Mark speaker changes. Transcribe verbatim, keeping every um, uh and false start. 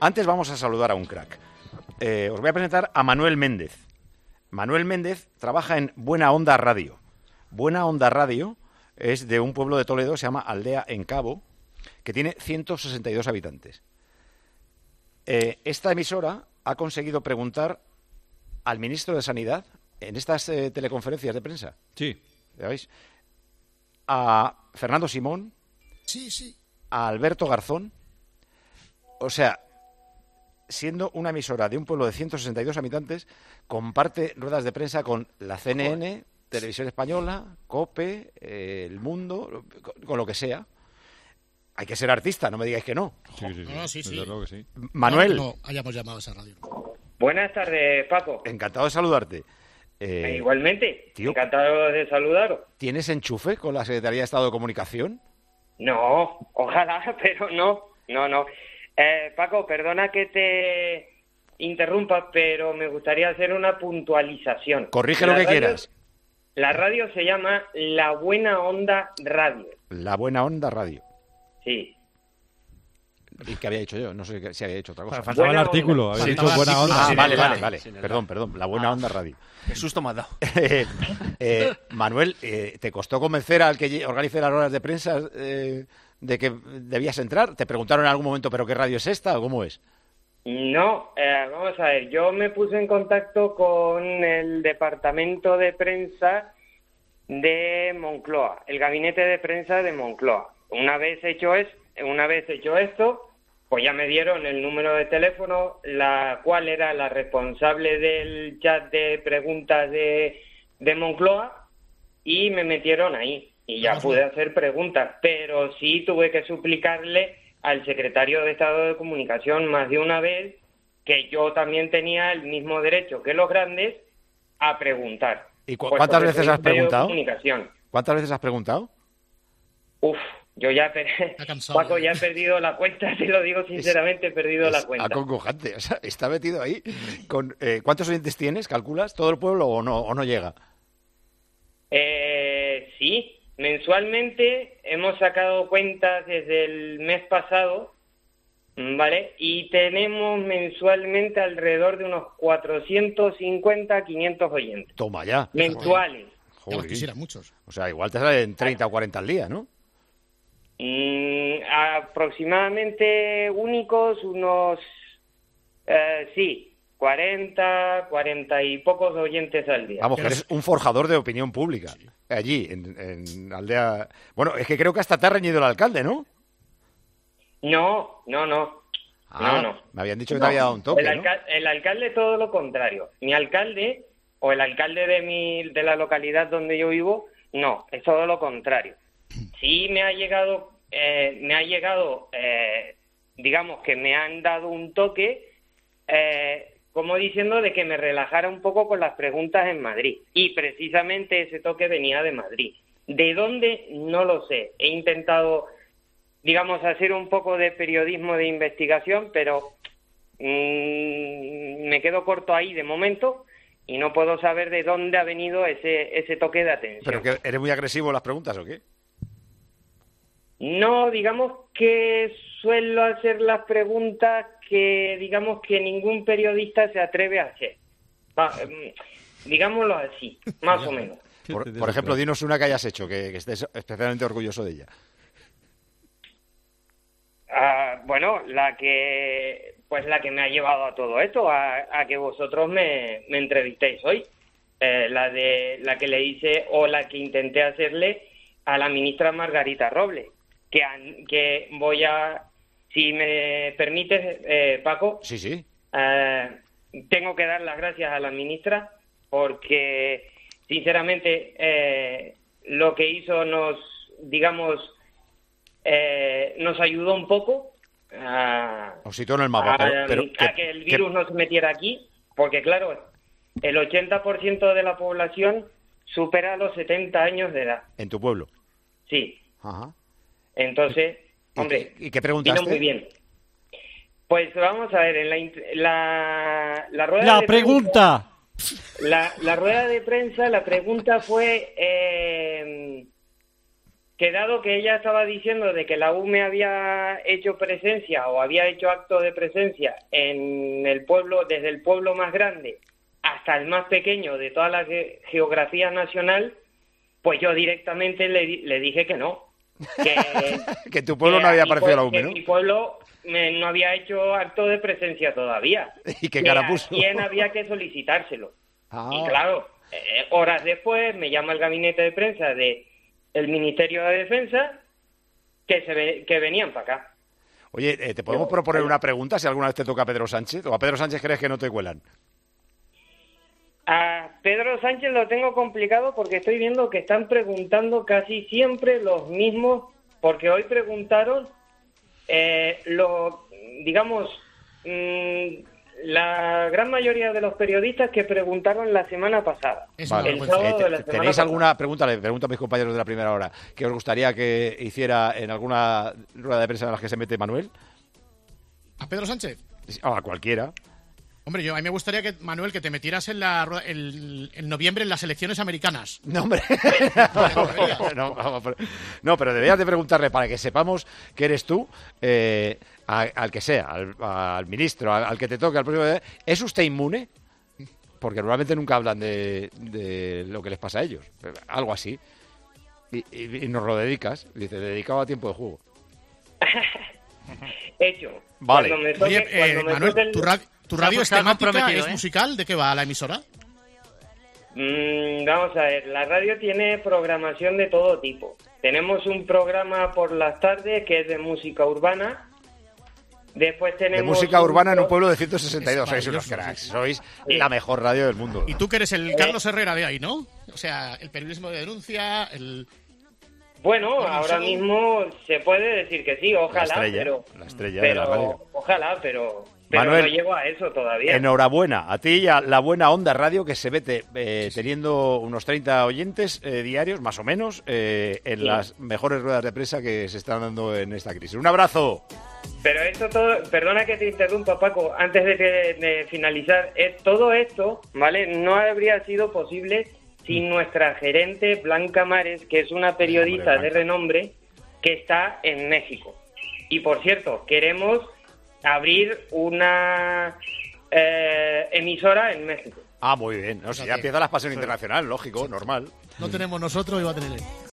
Speaker 1: Antes vamos a saludar a un crack. Eh, os voy a presentar a Manuel Méndez. Manuel Méndez trabaja en Buena Onda Radio. Buena Onda Radio es de un pueblo de Toledo, se llama Aldea en Cabo, que tiene ciento sesenta y dos habitantes. Eh, esta emisora ha conseguido preguntar al ministro de Sanidad en estas eh, teleconferencias de prensa.
Speaker 2: Sí.
Speaker 1: ¿Sabéis? A Fernando Simón.
Speaker 3: Sí, sí.
Speaker 1: A Alberto Garzón. O sea, siendo una emisora de un pueblo de ciento sesenta y dos habitantes, comparte ruedas de prensa con la C N N, Televisión Española, COPE, eh, El Mundo, con, con lo que sea. Hay que ser artista, no me digáis que no.
Speaker 2: Sí, sí, sí.
Speaker 3: No, no, sí, sí.
Speaker 2: Desde luego que sí.
Speaker 1: Manuel.
Speaker 3: No, no hayamos llamado a esa radio.
Speaker 4: Buenas tardes, Paco.
Speaker 1: Encantado de saludarte. Eh,
Speaker 4: Igualmente,
Speaker 1: tío,
Speaker 4: encantado de saludaros.
Speaker 1: ¿Tienes enchufe con la Secretaría de Estado de Comunicación?
Speaker 4: No, ojalá, pero no, no, no. Eh, Paco, perdona que te interrumpa, pero me gustaría hacer una puntualización.
Speaker 1: Corrige
Speaker 4: La
Speaker 1: lo que
Speaker 4: radio-
Speaker 1: quieras.
Speaker 4: La radio se llama La Buena Onda Radio.
Speaker 1: La Buena Onda Radio.
Speaker 4: Sí.
Speaker 1: ¿Y qué había hecho yo? No sé si había hecho otra cosa.
Speaker 2: Faltaba el
Speaker 4: Buena
Speaker 2: artículo.
Speaker 4: onda.
Speaker 2: Habéis dicho
Speaker 3: Faltaba
Speaker 2: buena
Speaker 3: artículo.
Speaker 2: onda.
Speaker 1: Ah,
Speaker 3: sin
Speaker 1: vale,
Speaker 3: el
Speaker 1: vale,
Speaker 3: la.
Speaker 1: vale.
Speaker 3: Sin el
Speaker 1: Perdón, perdón. La Buena Onda Radio.
Speaker 5: Qué susto me has dado.
Speaker 1: Eh, eh, Manuel, eh, ¿te costó convencer al que lle- organice las ruedas de prensa eh, de que debías entrar? ¿Te preguntaron en algún momento, pero qué radio es esta o cómo es?
Speaker 4: No, eh, vamos a ver, yo me puse en contacto con el departamento de prensa de Moncloa, el gabinete de prensa de Moncloa. Una vez hecho es, una vez hecho esto, pues ya me dieron el número de teléfono, la cual era la responsable del chat de preguntas de, de Moncloa, y me metieron ahí y ya pude hacer preguntas, pero sí tuve que suplicarle al secretario de Estado de Comunicación más de una vez que yo también tenía el mismo derecho que los grandes a preguntar.
Speaker 1: ¿Y cu-
Speaker 4: Puesto
Speaker 1: cuántas
Speaker 4: que
Speaker 1: veces
Speaker 4: soy
Speaker 1: has
Speaker 4: un medio de
Speaker 1: preguntado?
Speaker 4: comunicación.
Speaker 1: ¿Cuántas veces has preguntado?
Speaker 4: Uf, yo ya, per-
Speaker 3: Está cansado,
Speaker 4: Paco,
Speaker 3: ¿eh?
Speaker 4: ya he perdido la cuenta, te lo digo sinceramente, he perdido la
Speaker 1: Es
Speaker 4: cuenta.
Speaker 1: acongojante. O sea, está metido ahí. Con, eh, ¿Cuántos oyentes tienes? ¿Calculas? ¿Todo el pueblo o no, o no llega?
Speaker 4: Eh, sí, mensualmente hemos sacado cuentas desde el mes pasado, ¿vale? Y tenemos mensualmente alrededor de unos cuatrocientos cincuenta, quinientos oyentes.
Speaker 1: Toma ya.
Speaker 4: Mensuales.
Speaker 3: Ya los
Speaker 1: Joder.
Speaker 3: quisieran muchos.
Speaker 1: O sea, igual te salen treinta o cuarenta al día, ¿no?
Speaker 4: Mm, aproximadamente únicos unos, eh, sí, cuarenta, cuarenta y pocos oyentes al día.
Speaker 1: Vamos, que eres un forjador de opinión pública. Allí, en, en Aldea... Bueno, es que creo que hasta te ha reñido el alcalde, ¿no?
Speaker 4: No, no, no.
Speaker 1: Ah,
Speaker 4: no, no.
Speaker 1: me habían dicho que
Speaker 4: No,
Speaker 1: te había dado un toque,
Speaker 4: el,
Speaker 1: ¿no?
Speaker 4: alca- el alcalde todo lo contrario. Mi alcalde o el alcalde de mi de la localidad donde yo vivo, no, es todo lo contrario. Sí me ha llegado, eh, me ha llegado, eh, digamos que me han dado un toque, eh, como diciendo de que me relajara un poco con las preguntas en Madrid. Y precisamente ese toque venía de Madrid. ¿De dónde? No lo sé. He intentado, digamos, hacer un poco de periodismo de investigación, pero mmm, me quedo corto ahí de momento y no puedo saber de dónde ha venido ese ese toque de atención.
Speaker 1: ¿Pero que eres muy agresivo en las preguntas o qué?
Speaker 4: No, digamos que suelo hacer las preguntas que, digamos, que ningún periodista se atreve a hacer. Va, em, digámoslo así, más o menos.
Speaker 1: Por, por ejemplo, dinos una que hayas hecho, que, que estés especialmente orgulloso de ella.
Speaker 4: Ah, bueno, la que pues la que me ha llevado a todo esto, a, a que vosotros me, me entrevistéis hoy. Eh, la de la que le hice o la que intenté hacerle a la ministra Margarita Robles, que, an- que voy a, si me permites, eh, Paco,
Speaker 1: Sí, sí.
Speaker 4: eh, tengo que dar las gracias a la ministra porque, sinceramente, eh, lo que hizo nos, digamos, eh, nos ayudó un poco a,
Speaker 1: Os sitúo en el mapa.
Speaker 4: a-
Speaker 1: Pero, pero
Speaker 4: a
Speaker 1: ¿qué-
Speaker 4: que el
Speaker 1: qué-
Speaker 4: virus no se metiera aquí, porque, claro, el ochenta por ciento de la población supera los setenta años de edad.
Speaker 1: en tu pueblo.
Speaker 4: Sí.
Speaker 1: Ajá.
Speaker 4: Entonces,
Speaker 1: ¿Y
Speaker 4: hombre,
Speaker 1: qué- y qué
Speaker 4: vino
Speaker 1: preguntaste?
Speaker 4: muy bien. Pues vamos a ver, en la, int- la, la rueda
Speaker 2: La
Speaker 4: de
Speaker 2: pregunta.
Speaker 4: prensa, la, la rueda de prensa, la pregunta fue eh, que dado que ella estaba diciendo de que la U me había hecho presencia o había hecho acto de presencia en el pueblo, desde el pueblo más grande hasta el más pequeño de toda la ge- geografía nacional, pues yo directamente le, di- le dije que no. Que,
Speaker 1: que tu pueblo
Speaker 4: que
Speaker 1: no había
Speaker 4: a mi
Speaker 1: aparecido la
Speaker 4: pue-
Speaker 1: U M E,
Speaker 4: que
Speaker 1: ¿no?
Speaker 4: mi pueblo me- no había hecho acto de presencia todavía.
Speaker 1: ¿Y qué
Speaker 4: Que
Speaker 1: cara
Speaker 4: a
Speaker 1: puso?
Speaker 4: quién había que solicitárselo.
Speaker 1: Ah.
Speaker 4: Y claro, eh, horas después me llama el gabinete de prensa de el Ministerio de Defensa que se ve, que venían para acá.
Speaker 1: Oye, eh, ¿te podemos
Speaker 4: Yo-
Speaker 1: proponer una pregunta si alguna vez te toca a Pedro Sánchez? ¿O a Pedro Sánchez crees que no te cuelan?
Speaker 4: A Pedro Sánchez lo tengo complicado porque estoy viendo que están preguntando casi siempre los mismos, porque hoy preguntaron, eh, lo, digamos, mmm, la gran mayoría de los periodistas que preguntaron la semana pasada.
Speaker 3: Es
Speaker 1: Vale.
Speaker 4: El
Speaker 3: una
Speaker 4: sábado
Speaker 1: Eh,
Speaker 4: de la
Speaker 1: te-
Speaker 4: semana
Speaker 1: ¿Tenéis
Speaker 4: pasada.
Speaker 1: alguna pregunta? Le pregunto a mis compañeros de la primera hora. ¿Qué os gustaría que hiciera en alguna rueda de prensa en la que se mete Manuel?
Speaker 3: ¿A Pedro Sánchez?
Speaker 1: O a cualquiera.
Speaker 3: Hombre, yo a mí me gustaría que, Manuel, que te metieras en la rueda- el, en noviembre en las elecciones americanas.
Speaker 1: No, hombre. no, vamos, pero- no, pero deberías de preguntarle para que sepamos que eres tú, eh, a- al que sea, al, al ministro, al, al que te toque, al próximo. ¿Es usted inmune? Porque normalmente nunca hablan de, de lo que les pasa a ellos. Algo así. Y, y- y nos lo dedicas. Dice, dedicado a tiempo de juego.
Speaker 4: Hecho.
Speaker 1: Vale.
Speaker 4: Cuando me toque-
Speaker 3: Oye, eh,
Speaker 4: cuando me
Speaker 3: Manuel,
Speaker 4: toque el-
Speaker 3: ¿tu, ra- tu radio
Speaker 2: pues
Speaker 3: es
Speaker 2: está
Speaker 3: temática,
Speaker 2: comprometido,
Speaker 3: es
Speaker 2: ¿eh?
Speaker 3: musical? ¿De qué va la emisora?
Speaker 4: Mm, vamos a ver, la radio tiene programación de todo tipo. Tenemos un programa por las tardes que es de música urbana. Después tenemos
Speaker 1: De música urbana en un
Speaker 4: pro-
Speaker 1: pueblo de ciento sesenta y dos.
Speaker 3: Es
Speaker 1: Sois unos
Speaker 3: maravilloso,
Speaker 1: cracks.
Speaker 3: sí, sí.
Speaker 1: Sois
Speaker 4: Sí.
Speaker 1: la mejor radio del mundo.
Speaker 3: Y tú que eres
Speaker 4: Eh.
Speaker 3: el Carlos Herrera de ahí, ¿no? O sea, el periodismo de denuncia, el...
Speaker 4: Bueno,
Speaker 3: Bueno,
Speaker 4: ahora
Speaker 3: sí.
Speaker 4: mismo se puede decir que sí, ojalá,
Speaker 1: La estrella,
Speaker 4: pero,
Speaker 1: la estrella
Speaker 4: pero
Speaker 1: de la radio.
Speaker 4: ojalá, pero, pero
Speaker 1: Manuel,
Speaker 4: no llego a eso todavía.
Speaker 1: Enhorabuena a ti y a la buena onda radio que se vete eh, teniendo unos treinta oyentes eh, diarios, más o menos, eh, en
Speaker 4: Sí.
Speaker 1: las mejores ruedas de prensa que se están dando en esta crisis. Un abrazo.
Speaker 4: Pero esto todo, perdona que te interrumpa, Paco, antes de, que, de finalizar, es, todo esto, ¿vale? No habría sido posible sin nuestra gerente Blanca Mares, que es una periodista
Speaker 1: Hombre,
Speaker 4: de
Speaker 1: Blanca.
Speaker 4: renombre que está en México. Y por cierto, queremos abrir una eh, emisora en México.
Speaker 1: Ah, muy bien. No, si ya
Speaker 3: Fíjate.
Speaker 1: empieza la expansión internacional, lógico, normal.
Speaker 3: No tenemos nosotros y va a tener él.